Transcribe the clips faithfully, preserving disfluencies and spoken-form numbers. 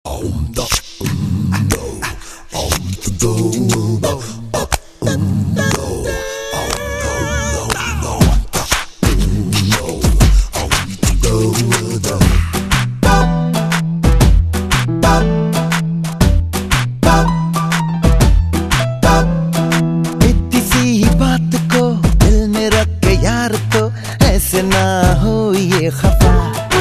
इतनी सी बात को दिल में रख के यार तो ऐसे ना हो ये खफा।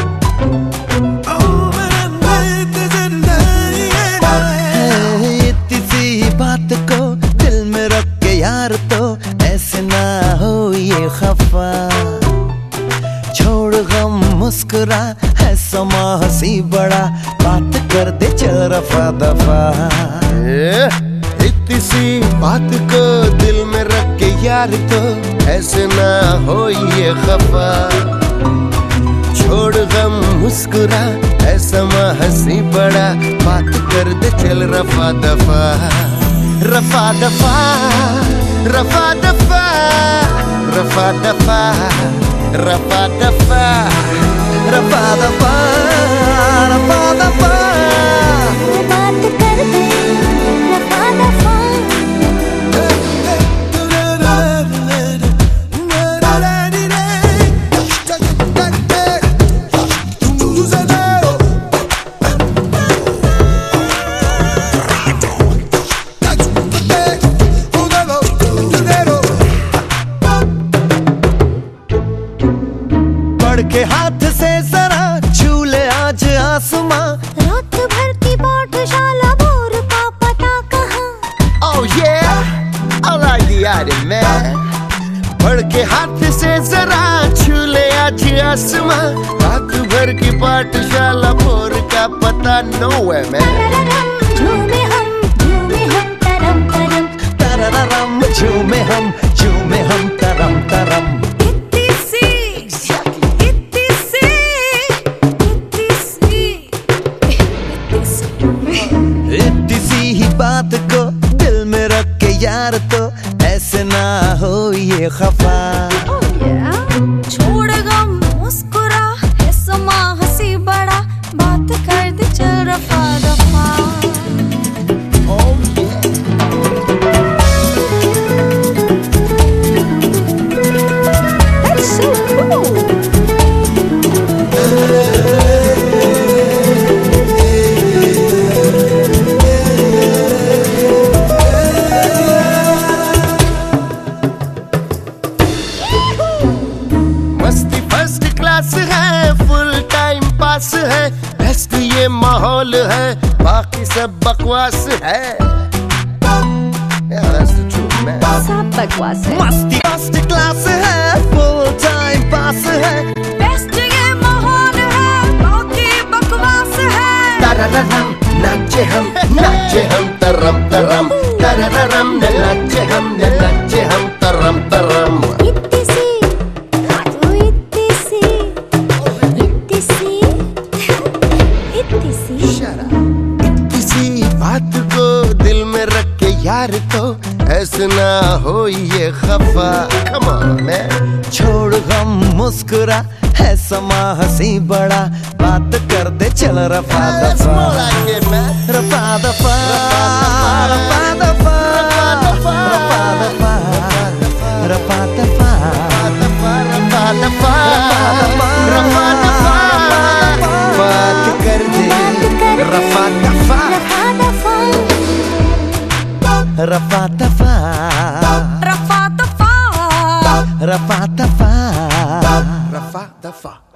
इतनी सी बात को दिल में रख के यार तो ऐसे ना हो ये खफा। छोड़ गम मुस्कुरा है समा हंसी बड़ा, बात कर दे चल रफा दफा। इतनी सी बात को दिल में रख के यार तो ऐसे ना हो ये खफा। छोड़ गम मुस्कुरा ऐसा माँ हंसी बड़ा, बात कर दे चल रफा दफा। रफा दफा रफा दफा रफा दफा रफा दफा रफा दफा रफा दफा बात कर दे रफा दफा। के हाथ से जरा छू ले आज आसमां। रात भर की पाठशाला बोर का पता कहाँ। Oh yeah, I like the idea man। बढ़ के हाथ से जरा छू ले आज आसमां। रात भर की पाठशाला बोर का पता nowhere man। झूमे हम झूमे हम तरम तरम तरररम झूमे हम झूमे हम तरम तरम। इतनी सी ही बात को दिल में रख के यार तो ऐसे ना हो ये खफा। छोड़ गम मुस्कुरा है समा हंसी बड़ा, बात कर दे चल रफा दफा। That's so cool। मस्ती फर्स्ट क्लास है, फुल टाइम पास है, बेस्ट ये माहौल है, बाकी सब बकवास है। Yeah, that's the truth, man। सब बकवास है। मस्ती फर्स्ट क्लास है, फुल टाइम पास है, बेस्ट ये माहौल है, बाकी बकवास है। तरररम नाचे हम नाचे हम तरम तरम, तरररम नाचे हम नाचे हम तरम तरम। इतनी सी तू इतनी सी इतनी सी इतनी सी इतनी सी बात को दिल में रख के यार तो ऐसे ना हो ये खफा। Come on man। छोड़ गम मुस्कुरा है समा हंसी बड़ा, बात कर दे चल रफा That's दफा। more like it, man। रफा दफा रफा दफा रफा दफा रफा दफा रफा दफा रफा दफा बात कर दे रफा दफा रफा दफा रफा दफा रफा दफा रफा दफा।